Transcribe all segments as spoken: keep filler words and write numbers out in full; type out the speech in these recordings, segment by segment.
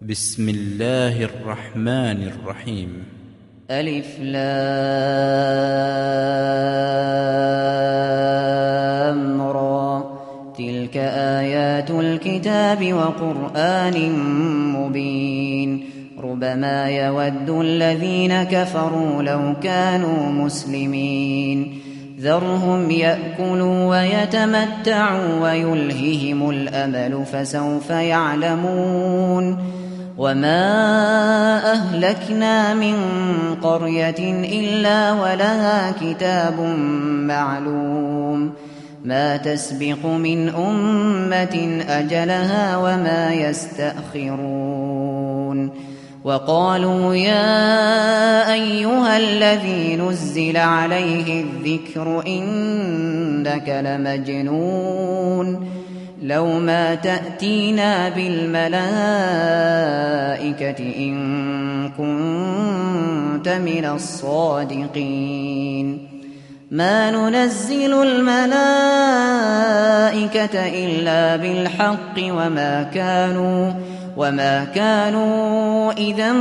بسم الله الرحمن الرحيم. ألف لام را تلك آيات الكتاب وقرآن مبين ربما يود الذين كفروا لو كانوا مسلمين ذرهم يأكلوا ويتمتعوا ويلههم الأمل فسوف يعلمون وما أهلكنا من قرية إلا ولها كتاب معلوم ما تسبق من أمة أجلها وما يستأخرون وقالوا يا أيها الذي نزل عليه الذكر إنك لمجنون لو ما تأتينا بالملائكة إن كنت من الصادقين ما ننزل الملائكة إلا بالحق وما كانوا وما كانوا إذا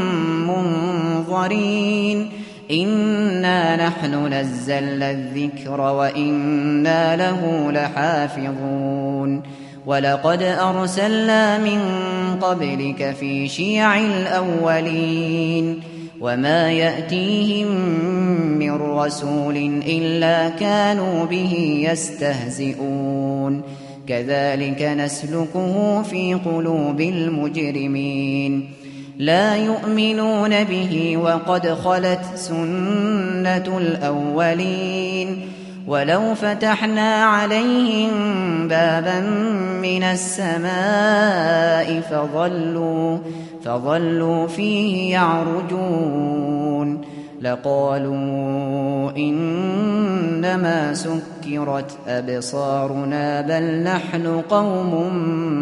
منظرين إنا نحن نزلنا الذكر وإنا له لحافظون ولقد أرسلنا من قبلك في شيع الأولين وما يأتيهم من رسول إلا كانوا به يستهزئون كذلك نسلكه في قلوب المجرمين لا يؤمنون به وقد خلت سنة الأولين ولو فتحنا عليهم بابا من السماء فظلوا, فظلوا فيه يعرجون لقالوا إنما سكرت أبصارنا بل نحن قوم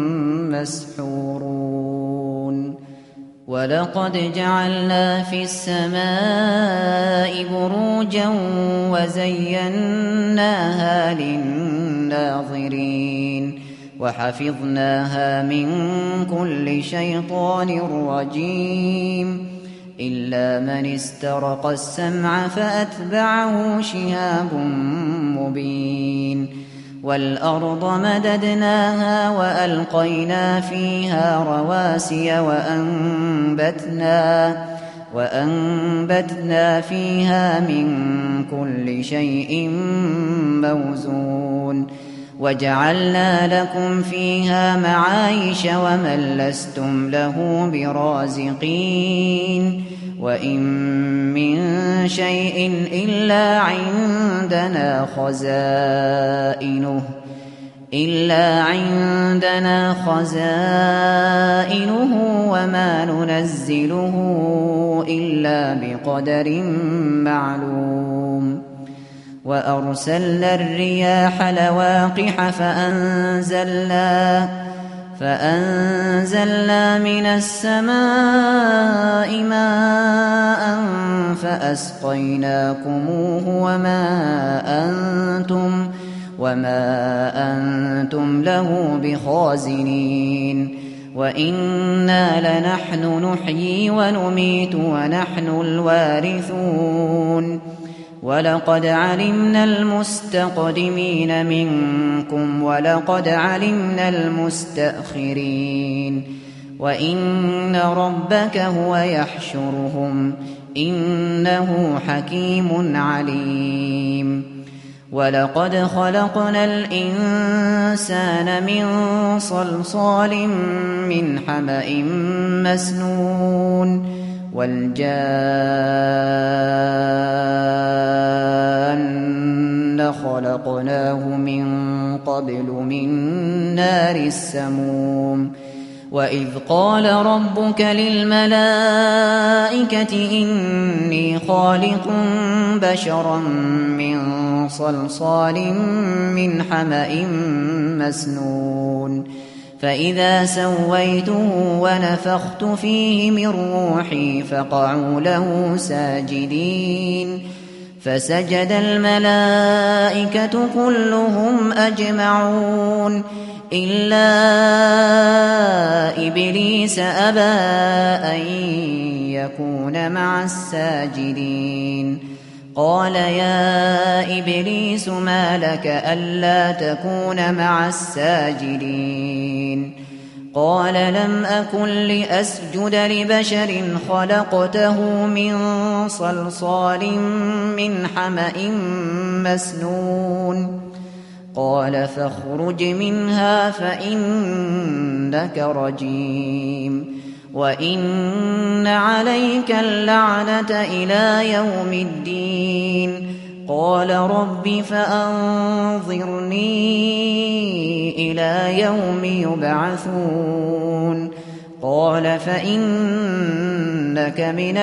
مسحورون ولقد جعلنا في السماء بروجا وزيناها للناظرين وحفظناها من كل شيطان رجيم إلا من استرق السمع فأتبعه شهاب مبين والأرض مددناها وألقينا فيها رواسي وأنبتنا, وأنبتنا فيها من كل شيء موزون وجعلنا لكم فيها معايش ومن لستم له برازقين وإن من شيء إلا عندنا خزائنه إلا عندنا خزائنه وما ننزله إلا بقدر معلوم وأرسلنا الرياح لواقح فأنزلنا فأنزلنا من السماء ماء فأسقيناكموه وما أنتم وما أنتم له بخازنين وإنا لنحن نحيي ونميت ونحن الوارثون ولقد علمنا المستقدمين منكم ولقد علمنا المستأخرين وإن ربك هو يحشرهم إنه حكيم عليم ولقد خلقنا الإنسان من صلصال من حمأ مسنون والجان خلقناه من قبل من نار السموم وإذ قال ربك للملائكة إني خالق بشرا من صلصال من حمأ مسنون فإذا سويته ونفخت فيه من روحي فقعوا له ساجدين فسجد الملائكة كلهم أجمعون إلا إبليس أبى أن يكون مع الساجدين قال يا إبليس ما لك ألا تكون مع الساجدين قال لم أكن لأسجد لبشر خلقته من صلصال من حمأ مسنون قال فاخرج منها فإنك رجيم وإن عليك اللعنة إلى يوم الدين قال رب فأنظرني إلى يوم يبعثون قال فإنك من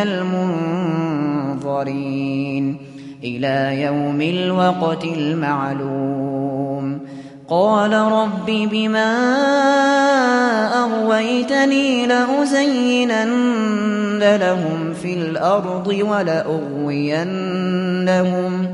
المنظرين إلى يوم الوقت المعلوم قال رب بما أغويتني لأزينن لهم في الأرض ولأغوينهم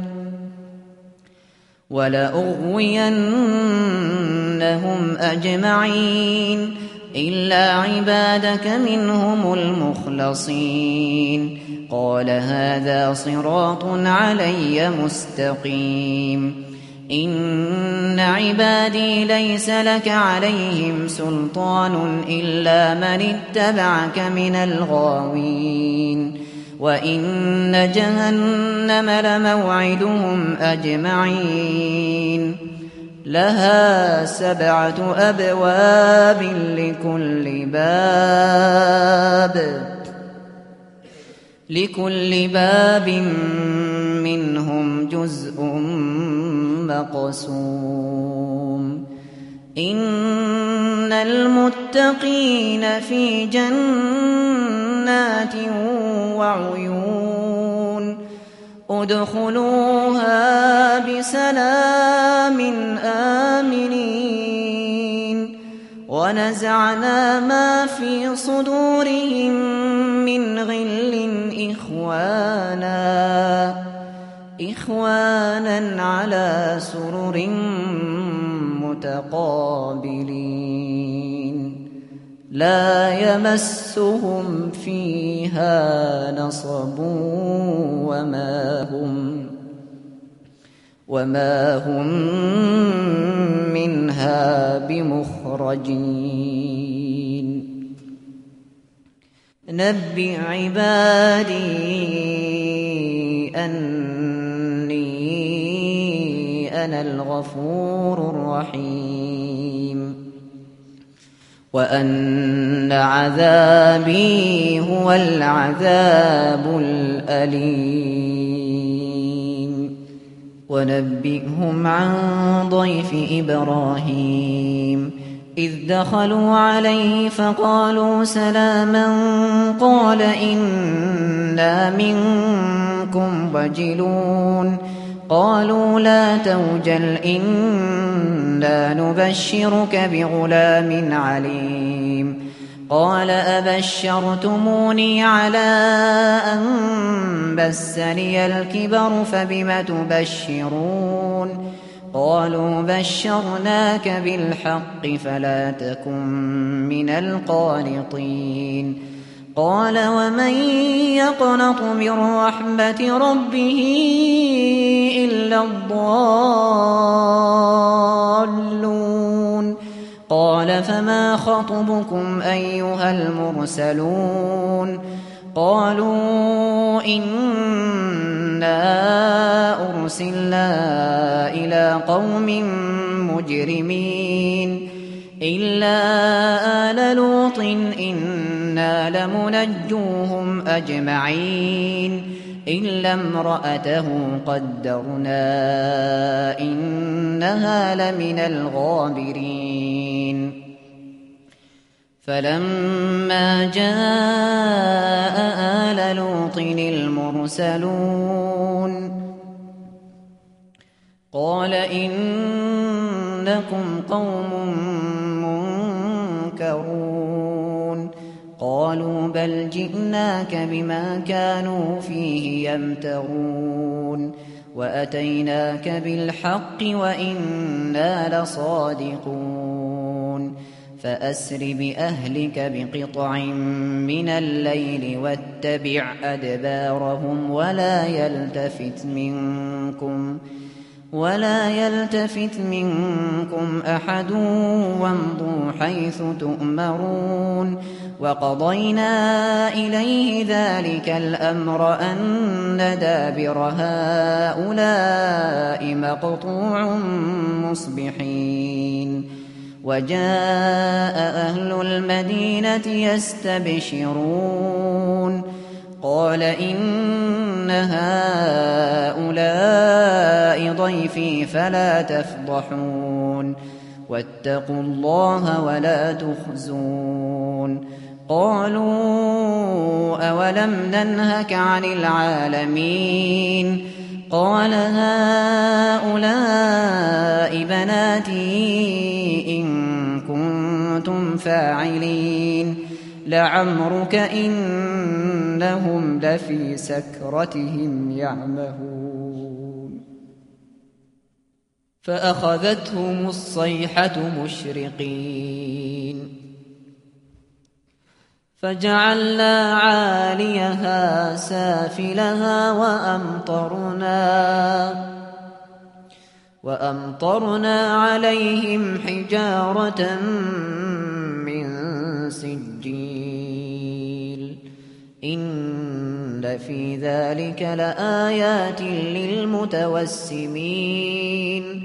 ولأغوينهم أجمعين إلا عبادك منهم المخلصين قال هذا صراط علي مستقيم إن عبادي ليس لك عليهم سلطان إلا من اتبعك من الغاوين وإن جهنم لموعدهم أجمعين لها سبعة أبواب لكل باب لكل باب منهم جزء مقسوم إن المتقين في جنات وعيون ادخلوها بسلام آمنين ونزعنا ما في صدورهم من غل إخوانا إخوانا على سرر متقابلين لا يمسهم فيها نصب وما هم وما هم منها بمخرجين نبئ عبادي أني أنا الغفور الرحيم وأن عذابي هو العذاب الأليم ونبئهم عن ضيف إبراهيم إذ دخلوا عليه فقالوا سلاما قال إنا منكم وجلون قالوا لا توجل إنا نبشرك بغلام عليم قال أبشرتموني على أن مسني الكبر فبم تبشرون قالوا بشرناك بالحق فلا تكن من القانطين قال ومن يقنط من رحمة ربه إلا الضالون قال فما خطبكم أيها المرسلون قالوا إنا أرسلنا إلى قوم مجرمين إلا آل لوط إنا لمنجوهم أجمعين إلا امرأته قدرنا إنها لمن الغابرين فلما جاء آل لوط المرسلون قال إنكم قوم منكرون قالوا بل جئناك بما كانوا فيه يمترون وأتيناك بالحق وإنا لصادقون فأسر بأهلك بقطع من الليل واتبع أدبارهم ولا يلتفت منكم ولا يلتفت منكم أحد وامضوا حيث تؤمرون وقضينا إليه ذلك الأمر أن دابر هؤلاء مقطوع مصبحين وجاء أهل المدينة يستبشرون قال إن هؤلاء ضيفي فلا تفضحون واتقوا الله ولا تخزون قالوا أولم ننهك عن العالمين قال هؤلاء بناتي إن كنتم فاعلين لعمرك إنهم لفي سكرتهم يعمهون فأخذتهم الصيحة مشرقين فجعلنا عاليها سافلها وأمطرنا وأمطرنا عليهم حجارة من سجيل إن في ذلك لآيات للمتوسمين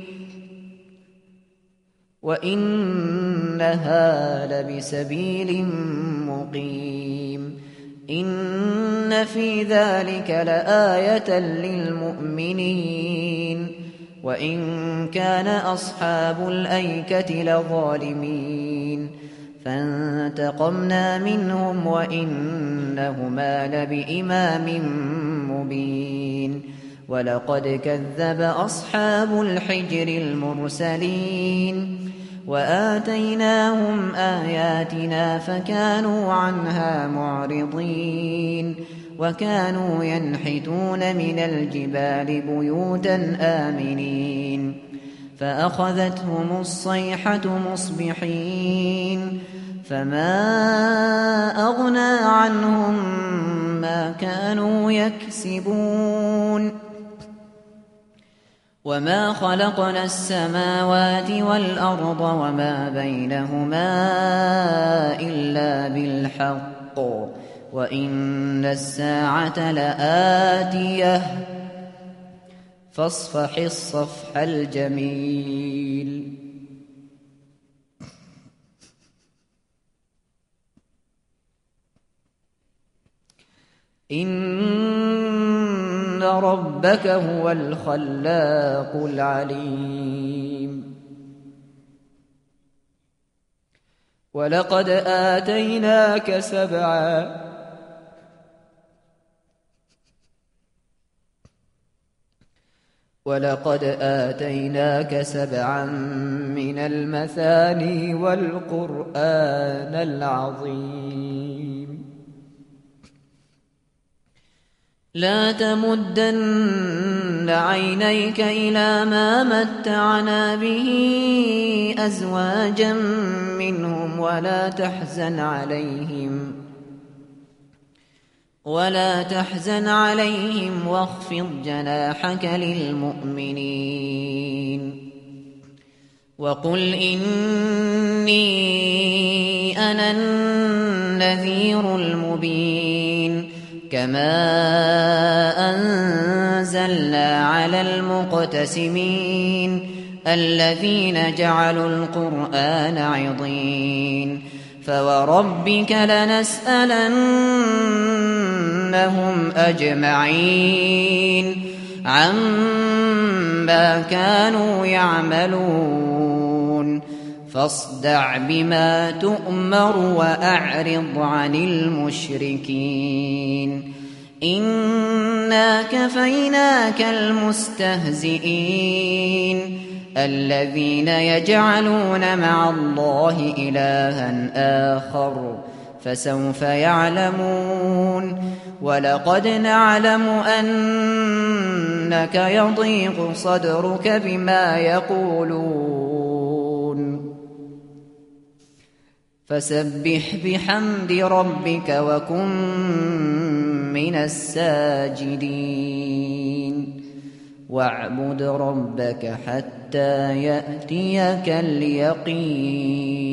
وإنها لبسبيل مقيم إن في ذلك لآية للمؤمنين وإن كان أصحاب الأيكة لظالمين فانتقمنا منهم وإنهما لبإمام مبين ولقد كذب أصحاب الحجر المرسلين وآتيناهم آياتنا فكانوا عنها معرضين وكانوا ينحتون من الجبال بيوتا آمنين فأخذتهم الصيحة مصبحين فما أغنى عنهم ما كانوا يكسبون وما خلقنا السماوات والأرض وما بينهما إلا بالحق وإن الساعة لآتية فاصفح الصفح الجميل إن ربك هو الخلاق العليم ولقد آتيناك سبعا ولقد آتيناك سبعا من المثاني والقرآن العظيم لا تمدن عينيك إلى ما متعنا به أزواجا منهم ولا تحزن عليهم ولا تحزن عليهم واخفض جناحك للمؤمنين وقل إني أنا النذير المبين كما أنزلنا على المقتسمين الذين جعلوا القرآن عضين فوربك لنسألنهم أجمعين عما كانوا يعملون فاصدع بما تؤمر وأعرض عن المشركين إنا كفيناك المستهزئين الذين يجعلون مع الله إلها آخر فسوف يعلمون ولقد نعلم أنك يضيق صدرك بما يقولون فسبح بحمد ربك وكن من الساجدين واعبد ربك حتى يأتيك اليقين